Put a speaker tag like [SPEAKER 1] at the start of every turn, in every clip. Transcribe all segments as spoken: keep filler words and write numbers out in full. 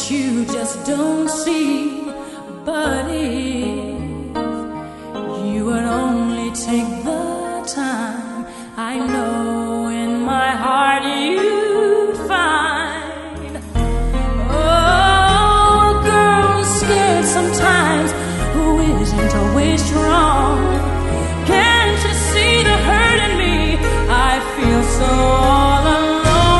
[SPEAKER 1] you just don't see. But if you would only take the time, I know in my heart you'd find. Oh, a girl is scared sometimes who isn't always strong. Can't you see the hurt in me? I feel so all alone.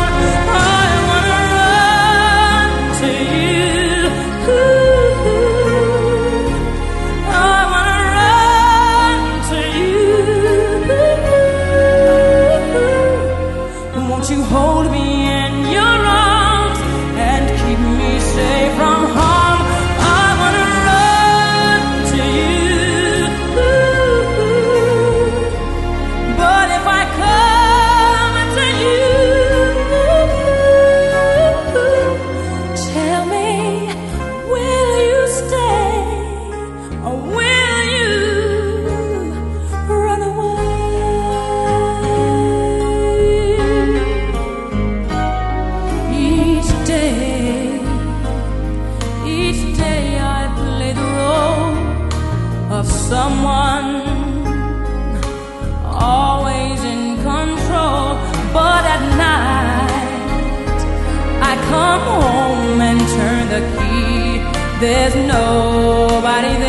[SPEAKER 1] You hold me in your arms and keep me safe from harm. I wanna run to you, but if I come to you, tell me, will you stay or will you run away? Of someone always in control, but at night I come home and turn the key. There's nobody there.